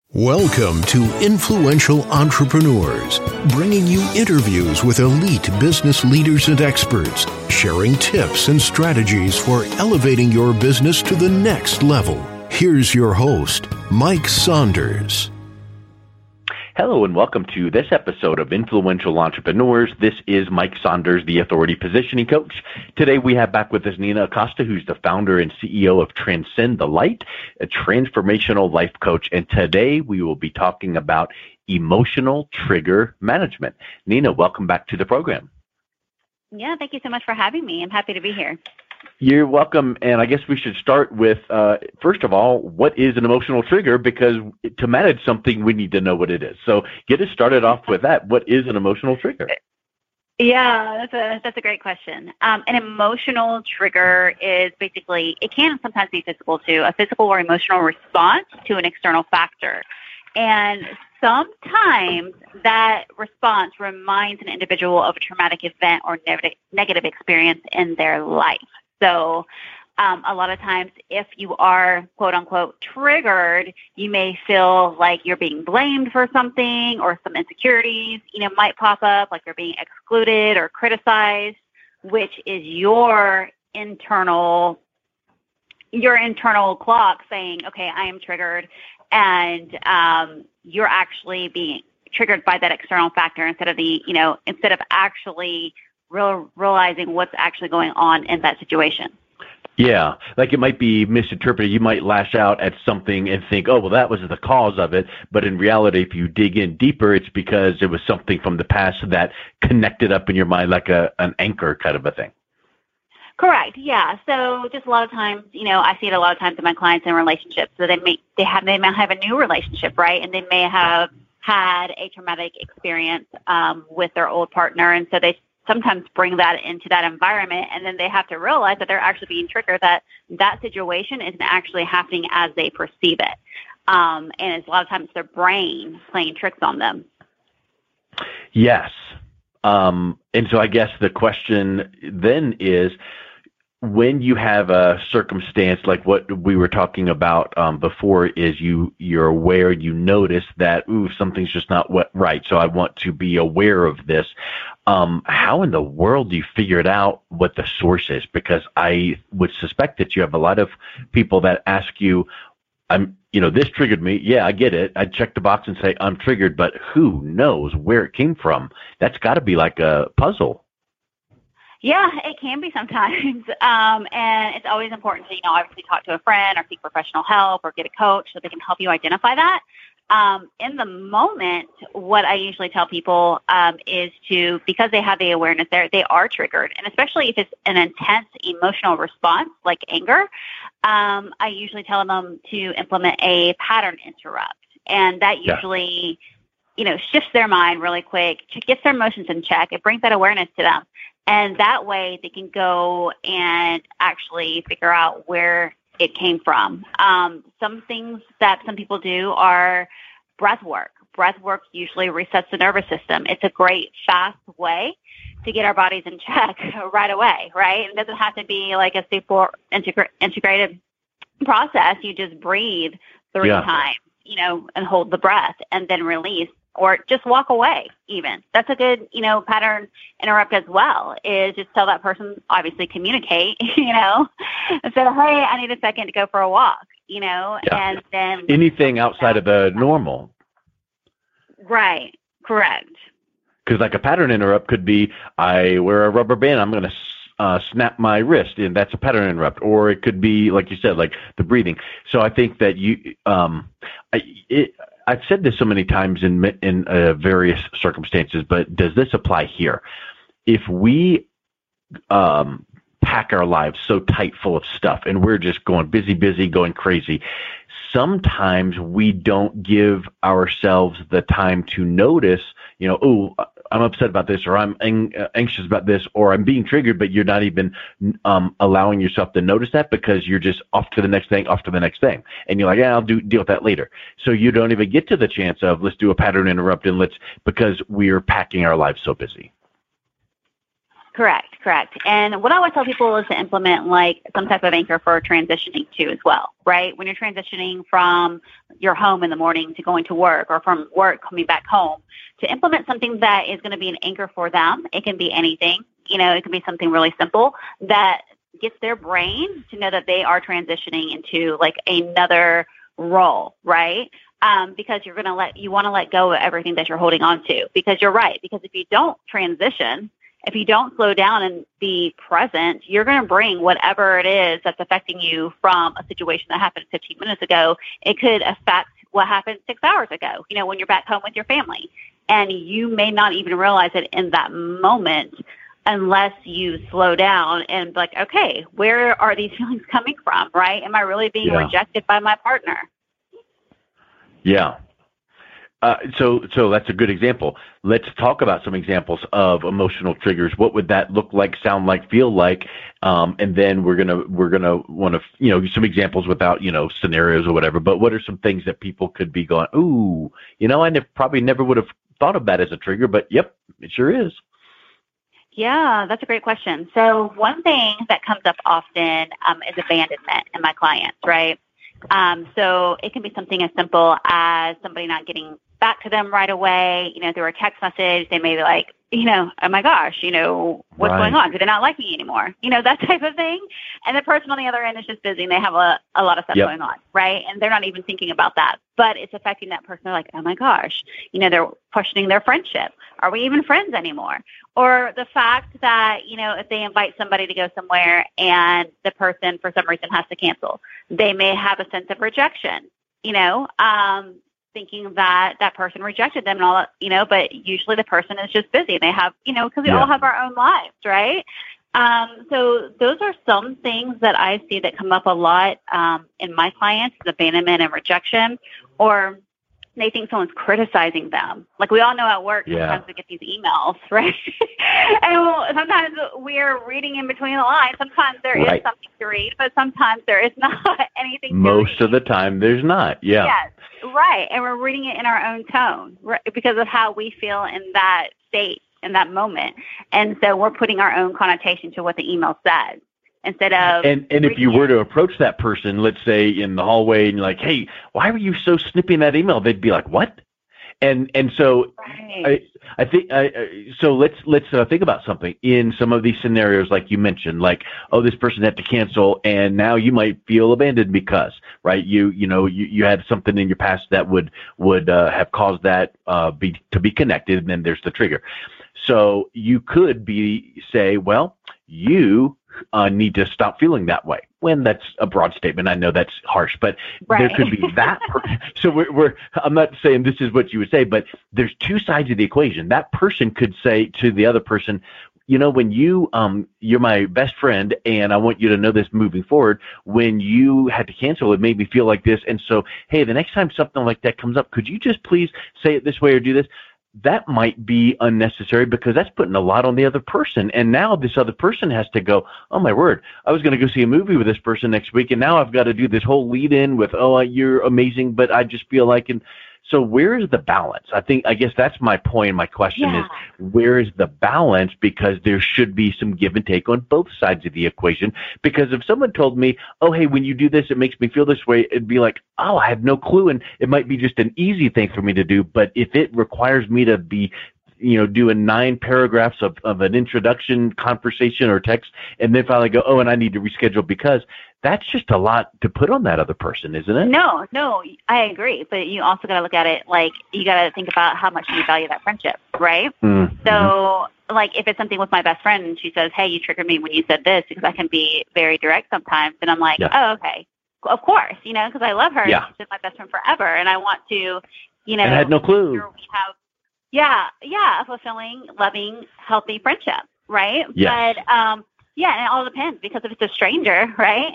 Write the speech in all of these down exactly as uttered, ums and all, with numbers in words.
Welcome to Influential Entrepreneurs, bringing you interviews with elite business leaders and experts, sharing tips and strategies for elevating your business to the next level. Here's your host, Mike Saunders. Hello and welcome to this episode of Influential Entrepreneurs. This is Mike Saunders, the Authority Positioning Coach. Today we have back with us Nina Acosta, who's the founder and C E O of Transcend the Light, a transformational life coach. And today we will be talking about emotional trigger management. Nina, welcome back to the program. Yeah, thank you so much for having me. I'm happy to be here. You're welcome, and I guess we should start with, uh, first of all, what is an emotional trigger? Because to manage something, we need to know what it is. So get us started off with that. What is an emotional trigger? Yeah, that's a that's a great question. Um, an emotional trigger is basically, it can sometimes be physical too, a physical or emotional response to an external factor. And sometimes that response reminds an individual of a traumatic event or neg- negative experience in their life. So um, a lot of times if you are, quote unquote, triggered, you may feel like you're being blamed for something, or some insecurities, you know, might pop up, like you're being excluded or criticized, which is your internal, your internal clock saying, okay, I am triggered. And um, you're actually being triggered by that external factor instead of the, you know, instead of actually real, realizing what's actually going on in that situation. Yeah, like it might be misinterpreted. You might lash out at something and think, oh, well, that was the cause of it. But in reality, if you dig in deeper, it's because it was something from the past that connected up in your mind like a an anchor kind of a thing. Correct. Yeah. So just a lot of times, you know, I see it a lot of times in my clients in relationships. So they may they have they may have a new relationship, right? And they may have had a traumatic experience um, with their old partner, and so they sometimes bring that into that environment, and then they have to realize that they're actually being triggered, that that situation isn't actually happening as they perceive it. Um, and it's a lot of times their brain playing tricks on them. Yes. Um, and so I guess the question then is, when you have a circumstance like what we were talking about um, before, is you, you're aware, you notice that, ooh, something's just not what, right, so I want to be aware of this. Um, how in the world do you figure it out what the source is? Because I would suspect that you have a lot of people that ask you, I'm, you know, this triggered me. Yeah, I get it. I check the box and say I'm triggered, but who knows where it came from? That's got to be like a puzzle. Yeah, it can be sometimes. Um, and it's always important to, you know, obviously talk to a friend or seek professional help or get a coach so they can help you identify that. Um, in the moment, what I usually tell people um, is to, because they have the awareness there, they are triggered. And especially if it's an intense emotional response like anger, um, I usually tell them to implement a pattern interrupt. And that usually, yeah. you know, shifts their mind really quick, gets their emotions in check. It brings that awareness to them. And that way they can go and actually figure out where it came from. Um, some things that some people do are breath work. Breath work usually resets the nervous system. It's a great, fast way to get our bodies in check right away, right? It doesn't have to be like a super integra- integrated process. You just breathe three yeah. times, you know, and hold the breath and then release. Or just walk away even. That's a good, you know, pattern interrupt as well, is just tell that person, obviously communicate, you know, and say, hey, I need a second to go for a walk, you know, yeah. and then. Anything outside of the normal. Right. Correct. Because like a pattern interrupt could be, I wear a rubber band, I'm going to uh, snap my wrist, and that's a pattern interrupt. Or it could be, like you said, like the breathing. So I think that you, um, I, it, I've said this so many times in in uh, various circumstances, but does this apply here? If we um, pack our lives so tight full of stuff and we're just going busy, busy, going crazy, sometimes we don't give ourselves the time to notice, you know, oh, I'm upset about this, or I'm ang- anxious about this, or I'm being triggered, but you're not even um, allowing yourself to notice that because you're just off to the next thing, off to the next thing. And you're like, yeah, I'll do, deal with that later. So you don't even get to the chance of, let's do a pattern interrupt and let's, because we're packing our lives so busy. Correct, correct. And what I always tell people is to implement like some type of anchor for transitioning too as well, right? When you're transitioning from your home in the morning to going to work or from work coming back home, to implement something that is going to be an anchor for them. It can be anything, you know, it can be something really simple that gets their brain to know that they are transitioning into like another role, right? Um, because you're going to let, you want to let go of everything that you're holding on to, because you're right. Because if you don't transition, if you don't slow down and be present, you're going to bring whatever it is that's affecting you from a situation that happened fifteen minutes ago. It could affect what happened six hours ago, you know, when you're back home with your family. And you may not even realize it in that moment unless you slow down and like, okay, where are these feelings coming from, right? Am I really being yeah. rejected by my partner? Yeah. Uh, so, so that's a good example. Let's talk about some examples of emotional triggers. What would that look like, sound like, feel like? Um, and then we're gonna we're gonna want to, you know, some examples without, you know, scenarios or whatever. But what are some things that people could be going, ooh, you know, I ne- probably never would have thought of that as a trigger, but yep, it sure is. Yeah, that's a great question. So one thing that comes up often um, is abandonment in my clients, right? Um, so it can be something as simple as somebody not getting back to them right away, you know, through a text message. They may be like, you know, oh my gosh, you know, what's right. going on? Do they not like me anymore? You know, that type of thing. And the person on the other end is just busy and they have a, a lot of stuff yep. going on, right? And they're not even thinking about that, but it's affecting that person. They're like, oh my gosh, you know, they're questioning their friendship. Are we even friends anymore? Or the fact that, you know, if they invite somebody to go somewhere and the person for some reason has to cancel, they may have a sense of rejection, you know, um, thinking that that person rejected them and all that, you know, but usually the person is just busy. They have, you know, because we yeah. all have our own lives, right? Um, so those are some things that I see that come up a lot um, in my clients, abandonment and rejection, or they think someone's criticizing them. Like we all know at work, yeah. sometimes we get these emails, right? and we'll, sometimes we're reading in between the lines. Sometimes there right. is something to read, but sometimes there is not anything Most to read. of the time there's not, yeah. Yes, right. And we're reading it in our own tone right, because of how we feel in that state, in that moment. And so we're putting our own connotation to what the email says. Instead of and and if you were to approach that person, let's say in the hallway, and you're like, hey, why were you so snippy in that email? They'd be like, what? And and so right. I I think I, so. Let's let's uh, think about something in some of these scenarios, like you mentioned, like oh, this person had to cancel, and now you might feel abandoned because right, you you know you, you had something in your past that would would uh, have caused that uh, be to be connected, and then there's the trigger. So you could be say, well, you. Uh, need to stop feeling that way. When that's a broad statement, I know that's harsh, but right. there could be that. Per- so we're, we're, I'm not saying this is what you would say, but there's two sides of the equation. That person could say to the other person, you know, when you, um, you're my best friend and I want you to know this moving forward, when you had to cancel, it made me feel like this. And so, hey, the next time something like that comes up, could you just please say it this way or do this? That might be unnecessary because that's putting a lot on the other person. And now this other person has to go, oh, my word, I was going to go see a movie with this person next week, and now I've got to do this whole lead in with, oh, you're amazing, but I just feel like, and so where is the balance? I think, I guess that's my point. My question yeah. is, where is the balance? Because there should be some give and take on both sides of the equation. Because if someone told me, oh, hey, when you do this, it makes me feel this way, it'd be like, oh, I have no clue. And it might be just an easy thing for me to do. But if it requires me to be, you know, doing nine paragraphs of, of an introduction conversation or text, and then finally go, oh, and I need to reschedule because that's just a lot to put on that other person, isn't it? No, no, I agree. But you also got to look at it like you got to think about how much you value that friendship, right? Mm-hmm. So, like, if it's something with my best friend and she says, hey, you triggered me when you said this, because I can be very direct sometimes, and I'm like, yeah. oh, okay, of course, you know, because I love her. Yeah. She's been my best friend forever, and I want to, you know, and I had no clue. We have, yeah, yeah, a fulfilling, loving, healthy friendship, right? Yes. But, um, yeah, and it all depends because if it's a stranger, right,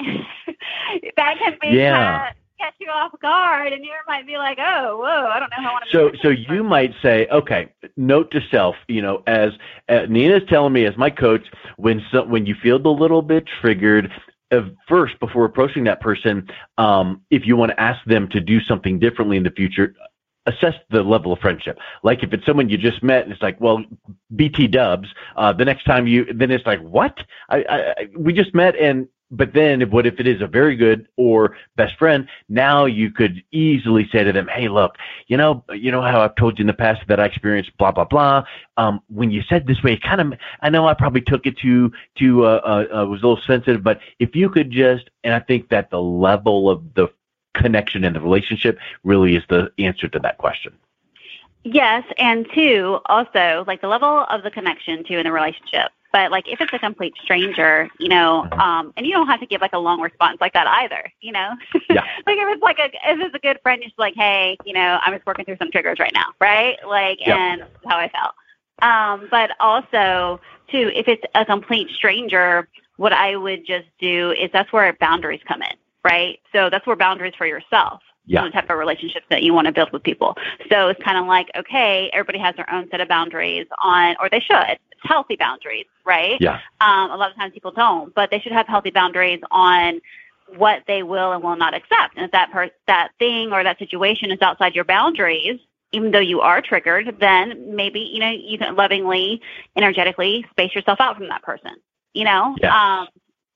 that can be yeah. kind of catch you off guard, and you might be like, oh, whoa, I don't know how I want to. So, so you person. might say, okay, note to self, you know, as uh, Nina's telling me as my coach, when so, when you feel a little bit triggered, uh, first before approaching that person, um, if you want to ask them to do something differently in the future, assess the level of friendship. Like if it's someone you just met and it's like, well, B T dubs, uh, the next time you, then it's like, what? I, I, we just met and, but then what if it is a very good or best friend? Now you could easily say to them, hey, look, you know, you know how I've told you in the past that I experienced blah, blah, blah. Um, when you said this way, it kind of, I know I probably took it to, to, uh, uh, was a little sensitive, but if you could just, and I think that the level of the connection in the relationship really is the answer to that question. Yes, and two, also, like the level of the connection too in the relationship. But like if it's a complete stranger, you know, um, and you don't have to give like a long response like that either, you know. Yeah. Like if it's like a if it's a good friend, you're just like, hey, you know, I'm just working through some triggers right now, right? Like, Yep. and that's how I felt. Um, but also too, if it's a complete stranger, what I would just do is that's where boundaries come in. Right? So that's where boundaries for yourself, Yeah. the type of relationships that you want to build with people. So it's kind of like, okay, everybody has their own set of boundaries on, or they should. It's healthy boundaries, right? Yeah. Um, a lot of times people don't, but they should have healthy boundaries on what they will and will not accept. And if that per- that thing or that situation is outside your boundaries, even though you are triggered, then maybe, you know, you can lovingly, energetically space yourself out from that person, you know? Yeah. Um,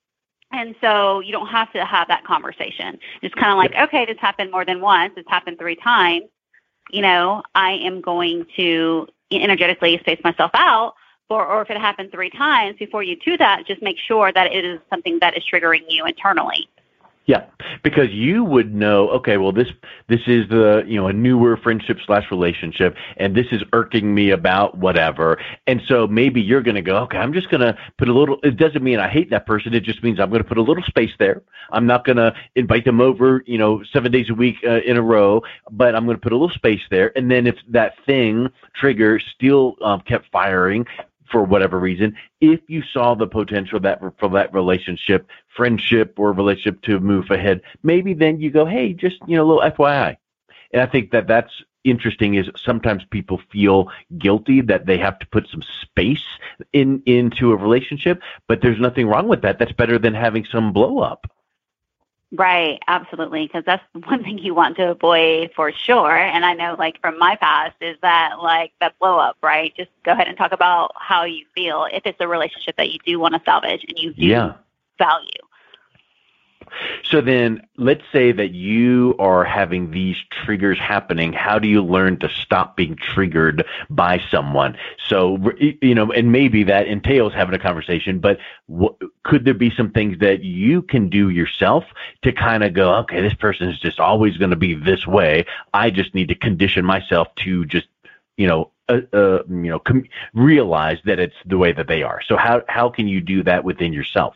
And so you don't have to have that conversation. It's kind of like, okay, this happened more than once. It's happened three times. You know, I am going to energetically space myself out. Or, or if it happened three times before you do that, just make sure that it is something that is triggering you internally. Yeah, because you would know, okay, well, this this is the, you know, a newer friendship slash relationship, and this is irking me about whatever. And so maybe you're going to go, okay, I'm just going to put a little, it doesn't mean I hate that person. It just means I'm going to put a little space there. I'm not going to invite them over, you know, seven days a week uh, in a row, but I'm going to put a little space there. And then if that thing trigger still um, kept firing, for whatever reason, if you saw the potential that for that relationship, friendship or relationship to move ahead, maybe then you go, hey, just, you know, a little F Y I. And I think that that's interesting is sometimes people feel guilty that they have to put some space in into a relationship, but there's nothing wrong with that. That's better than having some blow up. Right, absolutely, because that's one thing you want to avoid for sure. And I know, like, from my past is that, like, that blow up, right? Just go ahead and talk about how you feel if it's a relationship that you do want to salvage and you do Yeah. value. So then let's say that you are having these triggers happening. How do you learn to stop being triggered by someone? So, you know, and maybe that entails having a conversation, but what, could there be some things that you can do yourself to kind of go, okay, this person is just always going to be this way. I just need to condition myself to just, you know, uh, uh, you know, com- realize that it's the way that they are. So how, how can you do that within yourself?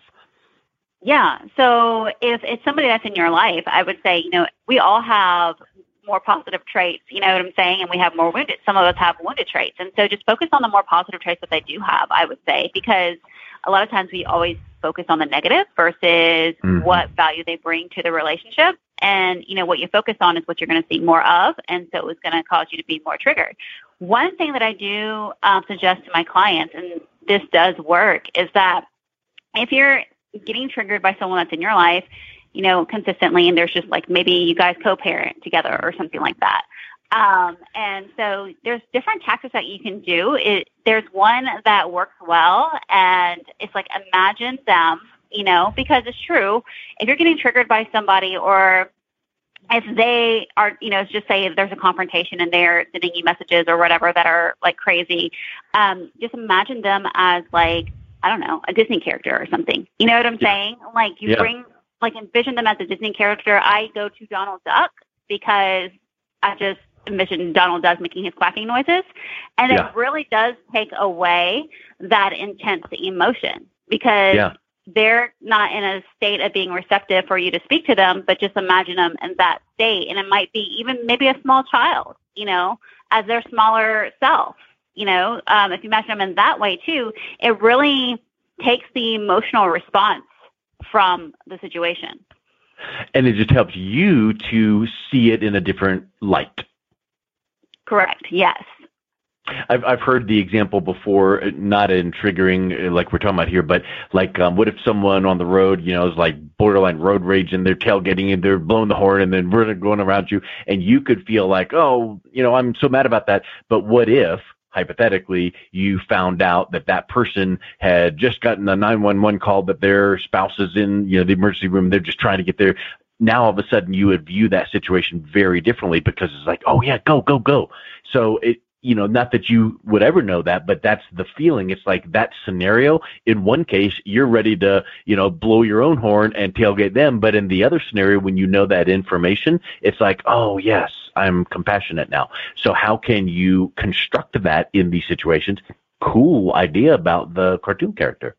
Yeah. So if it's somebody that's in your life, I would say, you know, we all have more positive traits, you know what I'm saying? And we have more wounded. Some of us have wounded traits. And so just focus on the more positive traits that they do have, I would say, because a lot of times we always focus on the negative versus mm-hmm. what value they bring to the relationship. And, you know, what you focus on is what you're going to see more of. And so it's going to cause you to be more triggered. One thing that I do um, suggest to my clients, and this does work, is that if you're getting triggered by someone that's in your life, you know, consistently, and there's just like maybe you guys co-parent together or something like that. Um, and so there's different tactics that you can do. It, there's one that works well, and it's like imagine them, you know, because it's true. If you're getting triggered by somebody, or if they are, you know, just say there's a confrontation and they're sending you messages or whatever that are like crazy, um, just imagine them as like, I don't know, a Disney character or something. You know what I'm yeah. saying? Like you yeah. bring, like envision them as a Disney character. I go to Donald Duck because I just envision Donald Duck making his quacking noises. And yeah. it really does take away that intense emotion because yeah. they're not in a state of being receptive for you to speak to them, but just imagine them in that state. And it might be even maybe a small child, you know, as their smaller self. You know, um, if you imagine them in that way too, it really takes the emotional response from the situation. And it just helps you to see it in a different light. Correct. Yes. I've I've heard the example before, not in triggering like we're talking about here, but like, um, what if someone on the road, you know, is like borderline road rage and they're tailgating and they're blowing the horn and then we're going around you, and you could feel like, oh, you know, I'm so mad about that. But what if, hypothetically, you found out that that person had just gotten a nine one one call that their spouse is in, you know, the emergency room. They're just trying to get there. Now all of a sudden you would view that situation very differently because it's like, oh yeah, go, go, go. So it, you know, not that you would ever know that, but that's the feeling. It's like that scenario. In one case, you're ready to, you know, blow your own horn and tailgate them. But in the other scenario, when you know that information, it's like, oh yes, I'm compassionate now. So how can you construct that in these situations? Cool idea about the cartoon character.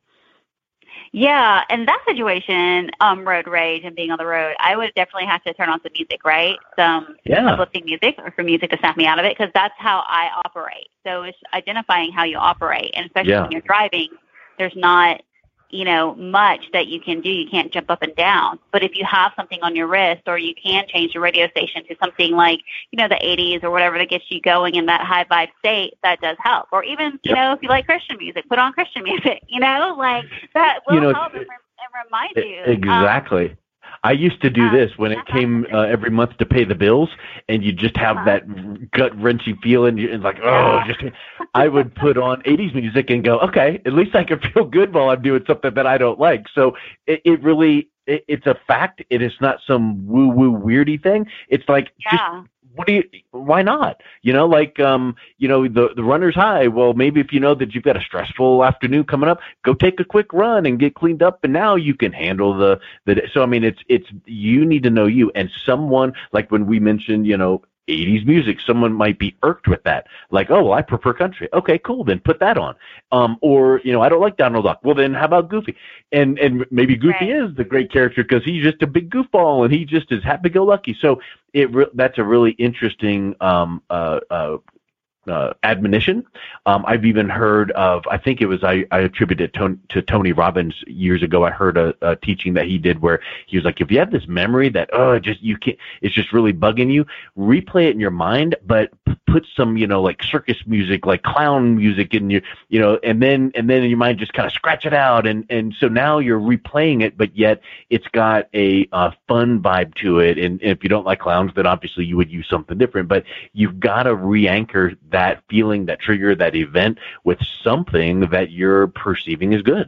Yeah, in that situation, um, road rage and being on the road, I would definitely have to turn on some music, right? Some yeah. uplifting music or some music to snap me out of it, because that's how I operate. So it's identifying how you operate, and especially yeah. when you're driving, there's not, you know, much that you can do. You can't jump up and down. But if you have something on your wrist, or you can change the radio station to something like, you know, the eighties or whatever that gets you going in that high vibe state, that does help. Or even, you yep. know, if you like Christian music, put on Christian music, you know, like that will you know, help and, and remind you. Exactly. Um, I used to do this when it came uh, every month to pay the bills, and you just have uh-huh. that gut-wrenching feeling, and like, oh, yeah. just, I would put on eighties music and go, okay, at least I can feel good while I'm doing something that I don't like. So it, it really, it, it's a fact. It is not some woo-woo weirdy thing. It's like, yeah. just, what do you, why not? You know, like, um, you know, the, the runner's high. Well, maybe if you know that you've got a stressful afternoon coming up, go take a quick run and get cleaned up. And now you can handle the, the, so, I mean, it's, it's, you need to know you, and someone, like when we mentioned, you know, eighties music, someone might be irked with that. Like, oh, well, I prefer country. Okay, cool. Then put that on. Um, or, you know, I don't like Donald Duck. Well, then how about Goofy? And, and maybe Goofy right. is the great character because he's just a big goofball and he just is happy-go-lucky. So it, re- that's a really interesting, um, uh, uh, Uh, admonition. Um, I've even heard of, I think it was, I, I attribute it to, to Tony Robbins years ago. I heard a, a teaching that he did where he was like, if you have this memory that, oh, just, you can't, it's just really bugging you, replay it in your mind, but put some, you know, like circus music, like clown music in your, you know, and then, and then in your mind, just kind of scratch it out. And, and so now you're replaying it, but yet it's got a, a fun vibe to it. And if you don't like clowns, then obviously you would use something different, but you've got to re-anchor that feeling, that trigger, that event with something that you're perceiving as good.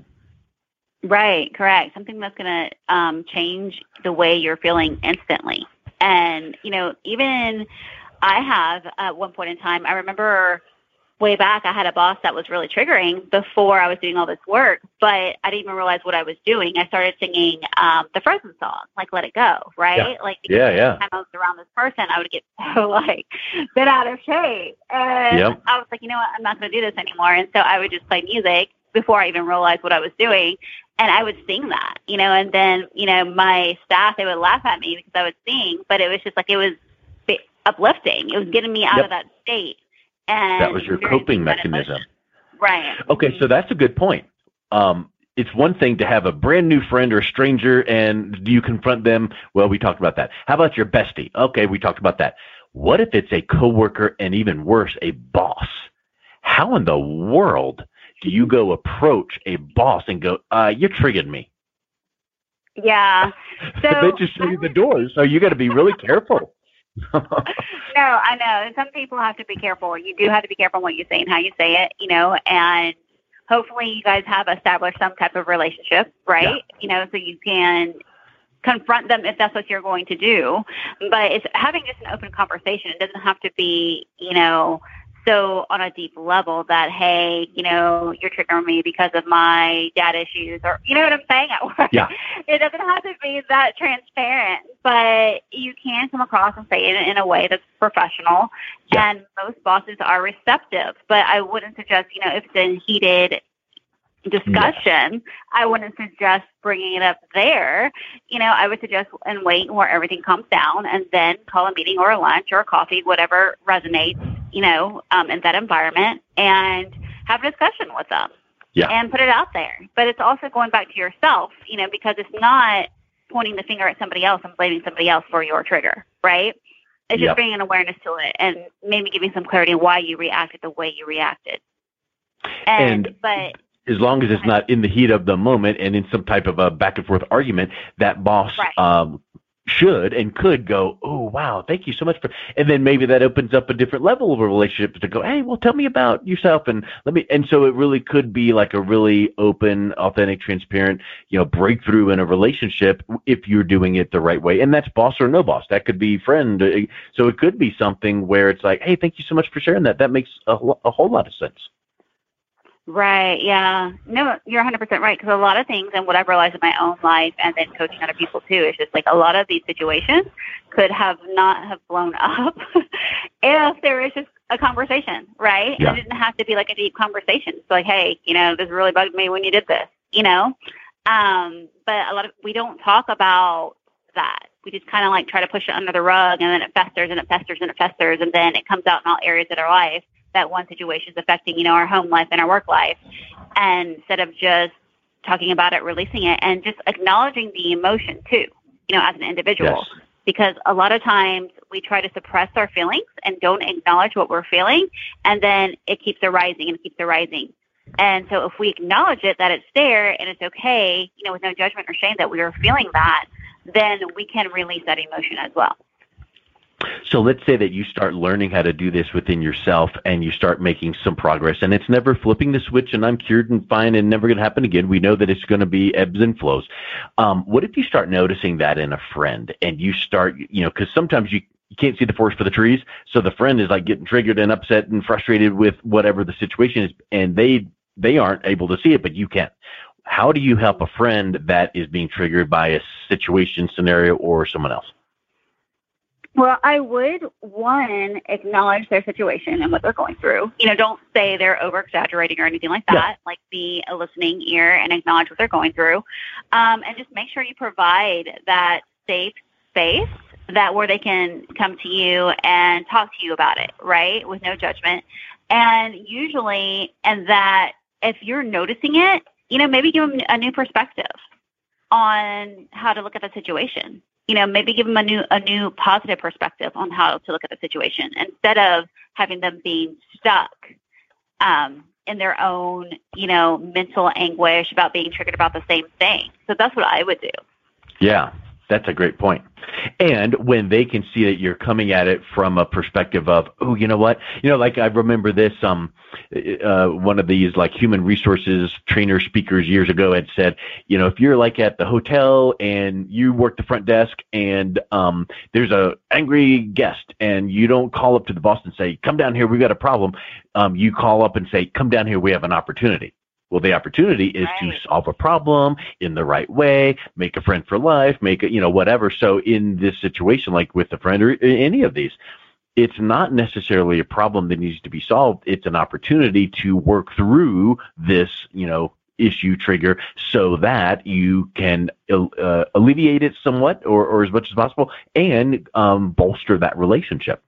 Right, correct. Something that's going to um, change the way you're feeling instantly. And, you know, even I have at one point in time, I remember way back, I had a boss that was really triggering before I was doing all this work, but I didn't even realize what I was doing. I started singing um, the Frozen song, like Let It Go, right? Yeah. Like, yeah, yeah. Every time I was around this person, I would get so, like, bent out of shape. And yep. I was like, you know what, I'm not going to do this anymore. And so I would just play music before I even realized what I was doing, and I would sing that, you know, and then, you know, my staff, they would laugh at me because I would sing, but it was just like, it was uplifting. It was getting me out yep. of that state. And that was your coping mechanism. Right. Okay, so that's a good point. Um, it's one thing to have a brand new friend or a stranger, and do you confront them? Well, we talked about that. How about your bestie? Okay, we talked about that. What if it's a coworker and even worse, a boss? How in the world do you go approach a boss and go, uh, you're triggering me? Yeah. So they just show you the door, so you got to be really careful. No, I know. Some people have to be careful. You do have to be careful what you say and how you say it, you know, and hopefully you guys have established some type of relationship, right? Yeah. You know, so you can confront them if that's what you're going to do. But it's having just an open conversation. It doesn't have to be, you know, so on a deep level that, hey, you know, you're triggering me because of my dad issues, or, you know what I'm saying at work? Yeah. It doesn't have to be that transparent, but you can come across and say it in a way that's professional. Yeah. And most bosses are receptive, but I wouldn't suggest, you know, if it's a heated discussion, yeah. I wouldn't suggest bringing it up there. You know, I would suggest and wait where everything calms down, and then call a meeting or a lunch or a coffee, whatever resonates, you know, um, in that environment, and have a discussion with them. Yeah. And put it out there. But it's also going back to yourself, you know, because it's not pointing the finger at somebody else and blaming somebody else for your trigger, right? It's Yep. just bringing awareness to it and maybe giving some clarity on why you reacted the way you reacted. And, And but as long as it's not in the heat of the moment and in some type of a back and forth argument, that boss Right. um, should and could go, oh, wow, thank you so much for, and then maybe that opens up a different level of a relationship to go, hey, well, tell me about yourself, and let me, and so it really could be like a really open, authentic, transparent, you know, breakthrough in a relationship if you're doing it the right way. And that's boss or no boss. That could be friend. So it could be something where it's like, hey, thank you so much for sharing that. That makes a, a whole lot of sense. Right. Yeah. No, you're one hundred percent right. Because a lot of things, and what I've realized in my own life and then coaching other people too, is just like a lot of these situations could have not have blown up if there was just a conversation, right? Yeah. And it didn't have to be like a deep conversation. It's like, hey, you know, this really bugged me when you did this, you know? Um, but a lot of, we don't talk about that. We just kind of like try to push it under the rug, and then it festers and it festers and it festers. And then it comes out in all areas of our life. That one situation is affecting, you know, our home life and our work life. And instead of just talking about it, releasing it, and just acknowledging the emotion too, you know, as an individual. Yes. Because a lot of times we try to suppress our feelings and don't acknowledge what we're feeling, and then it keeps arising and it keeps arising. And so if we acknowledge it, that it's there and it's okay, you know, with no judgment or shame that we are feeling that, then we can release that emotion as well. So let's say that you start learning how to do this within yourself and you start making some progress, and it's never flipping the switch and I'm cured and fine and never going to happen again. We know that it's going to be ebbs and flows. Um, what if you start noticing that in a friend and you start, you know, because sometimes you, you can't see the forest for the trees. So the friend is like getting triggered and upset and frustrated with whatever the situation is, and they, they aren't able to see it, but you can. How do you help a friend that is being triggered by a situation, scenario, or someone else? Well, I would, one, acknowledge their situation and what they're going through. You know, don't say they're over-exaggerating or anything like that. Yeah. Like, be a listening ear and acknowledge what they're going through. Um, and just make sure you provide that safe space that where they can come to you and talk to you about it, right, with no judgment. And usually, and that if you're noticing it, you know, maybe give them a new perspective on how to look at the situation. You know, maybe give them a new, a new positive perspective on how to look at the situation instead of having them being stuck um, in their own, you know, mental anguish about being triggered about the same thing. So that's what I would do. Yeah, that's a great point. And when they can see that you're coming at it from a perspective of, oh, you know what, you know, like I remember this, um, uh, one of these like human resources trainer speakers years ago had said, you know, if you're like at the hotel and you work the front desk and um, there's a angry guest and you don't call up to the boss and say, come down here, we've got a problem. Um, you call up and say, come down here, we have an opportunity. Well, the opportunity is Right. to solve a problem in the right way, make a friend for life, make a, you know, whatever. So in this situation, like with a friend or any of these, it's not necessarily a problem that needs to be solved. It's an opportunity to work through this, you know, issue trigger so that you can uh, alleviate it somewhat or, or as much as possible and um, bolster that relationship.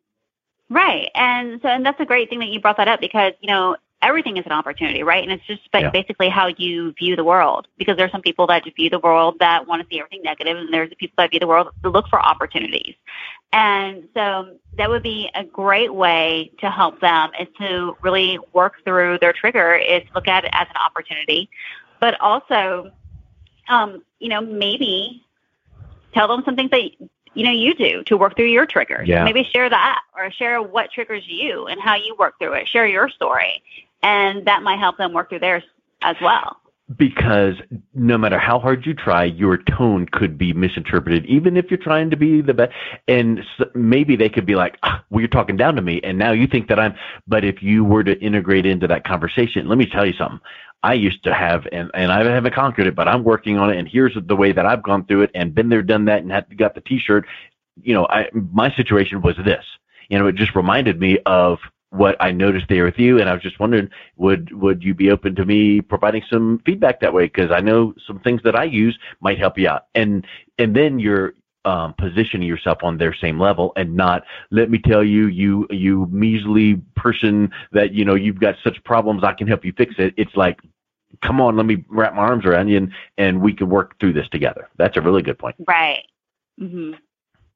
Right. And so, and that's a great thing that you brought that up because, you know, everything is an opportunity, right? And it's just Yeah. basically how you view the world, because there's some people that view the world that want to see everything negative, and there's the people that view the world that look for opportunities. And so that would be a great way to help them is to really work through their trigger, is look at it as an opportunity, but also, um, you know, maybe tell them some things that you know, you do to work through your triggers. Yeah. Maybe share that or share what triggers you and how you work through it. Share your story. And that might help them work through theirs as well. Because no matter how hard you try, your tone could be misinterpreted, even if you're trying to be the best. And maybe they could be like, ah, well, you're talking down to me, and now you think that I'm. But if you were to integrate into that conversation, let me tell you something. I used to have, and, and I haven't conquered it, but I'm working on it, and here's the way that I've gone through it and been there, done that, and had, got the T-shirt. You know, I, my situation was this. You know, it just reminded me of what I noticed there with you, and I was just wondering, would would you be open to me providing some feedback that way? Because I know some things that I use might help you out, and and then you're um, positioning yourself on their same level, and not, let me tell you, you you measly person that you know you've got such problems, I can help you fix it. It's like, come on, let me wrap my arms around you, and and we can work through this together. That's a really good point. Right. Mm-hmm.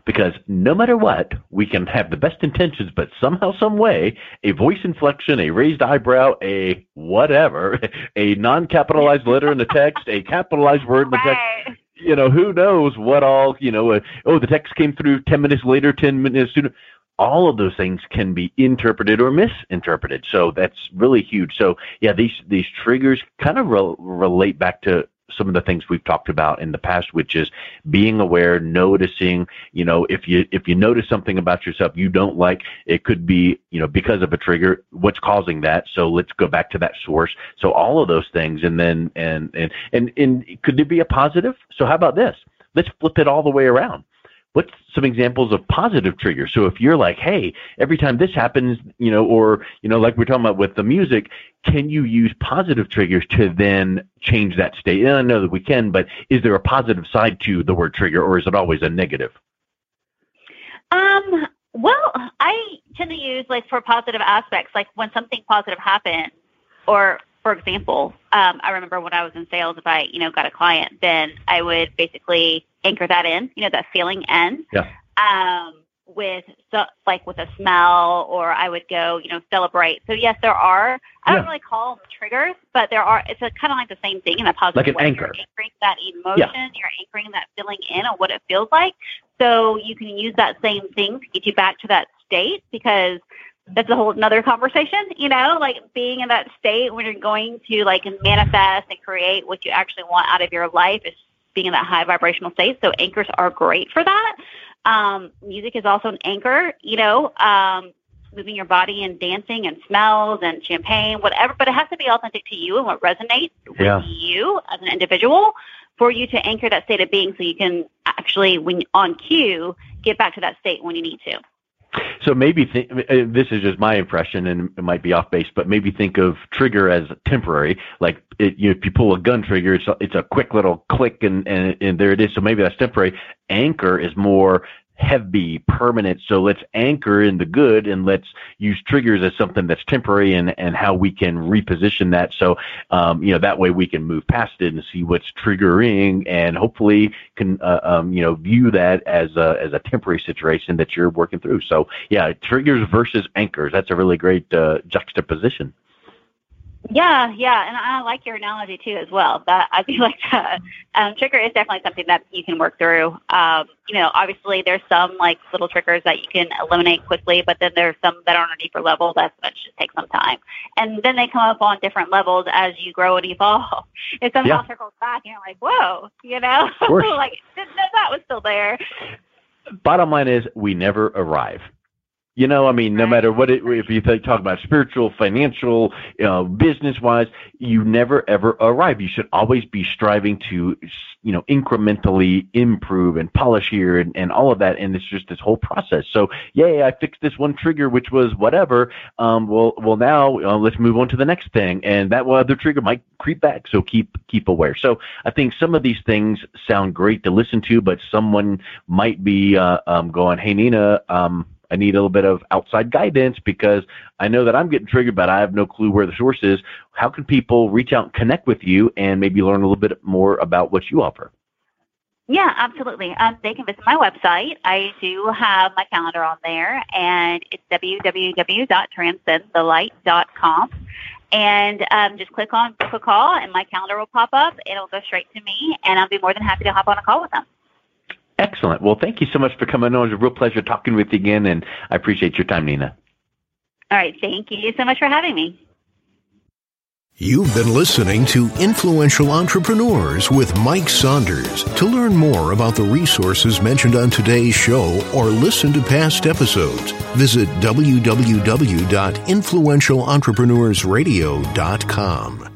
Because no matter what, we can have the best intentions, but somehow, some way, a voice inflection, a raised eyebrow, a whatever, a non-capitalized letter in the text, a capitalized word in the text, Right. you know, who knows what all, you know, uh, oh, the text came through ten minutes later, ten minutes sooner. All of those things can be interpreted or misinterpreted. So that's really huge. So, yeah, these these triggers kind of re- relate back to some of the things we've talked about in the past, which is being aware, noticing, you know, if you if you notice something about yourself you don't like, it could be, you know, because of a trigger, what's causing that. So let's go back to that source. So all of those things, and then and and and, and could there be a positive? So how about this? Let's flip it all the way around. What's some examples of positive triggers? So if you're like, hey, every time this happens, you know, or, you know, like we're talking about with the music, can you use positive triggers to then change that state? And I know that we can, but is there a positive side to the word trigger, or is it always a negative? Um, well, I tend to use, like, for positive aspects, like when something positive happens, or, for example, um, I remember when I was in sales, if I, you know, got a client, then I would basically anchor that in, you know, that feeling in, yeah. um, with, so, like, with a smell, or I would go, you know, celebrate. So, yes, there are, I don't yeah. really call them triggers, but there are, it's a, kind of like the same thing in a positive like an way. anchor. You're anchoring that emotion, yeah. you're anchoring that feeling in on what it feels like. So you can use that same thing to get you back to that state, because that's a whole another conversation, you know, like being in that state when you're going to, like, manifest and create what you actually want out of your life is being in that high vibrational state. So anchors are great for that. Um, music is also an anchor, you know, um, moving your body and dancing and smells and champagne, whatever, but it has to be authentic to you and what resonates yeah. with you as an individual for you to anchor that state of being, so you can actually, when on cue, get back to that state when you need to. So maybe th- this is just my impression, and it might be off base, but maybe think of trigger as temporary. Like, it, you know, if you pull a gun trigger, it's a, it's a quick little click, and, and and there it is. So maybe that's temporary. Anchor is more heavy, permanent. So let's anchor in the good, and let's use triggers as something that's temporary, and, and how we can reposition that. So, um, you know, that way we can move past it and see what's triggering, and hopefully can, uh, um, you know, view that as a, as a temporary situation that you're working through. So yeah, triggers versus anchors. That's a really great uh, juxtaposition. Yeah, yeah, and I like your analogy too as well. That I feel like that um, trigger is definitely something that you can work through. Um, you know, obviously there's some, like, little triggers that you can eliminate quickly, but then there's some that are on a deeper level that's going to just take some time. And then they come up on different levels as you grow and evolve. It somehow yeah. circles back, and you're like, whoa, you know, like, didn't know that was still there. Bottom line is, we never arrive. You know, I mean, no matter what it, if you talk about spiritual, financial, you know, business-wise, you never, ever arrive. You should always be striving to, you know, incrementally improve and polish here and, and all of that. And it's just this whole process. So, yay, I fixed this one trigger, which was whatever. Um, well, well, now uh, let's move on to the next thing. And that other trigger might creep back. So keep, keep aware. So I think some of these things sound great to listen to, but someone might be uh, um, going, hey, Nina, um, I need a little bit of outside guidance because I know that I'm getting triggered, but I have no clue where the source is. How can people reach out and connect with you and maybe learn a little bit more about what you offer? Yeah, absolutely. Um, they can visit my website. I do have my calendar on there, and it's w w w dot transcend the light dot com. And um, just click on book a call, and my calendar will pop up. It'll go straight to me, and I'll be more than happy to hop on a call with them. Excellent. Well, thank you so much for coming on. It was a real pleasure talking with you again, and I appreciate your time, Nina. All right. Thank you so much for having me. You've been listening to Influential Entrepreneurs with Mike Saunders. To learn more about the resources mentioned on today's show or listen to past episodes, visit w w w dot influential entrepreneurs radio dot com.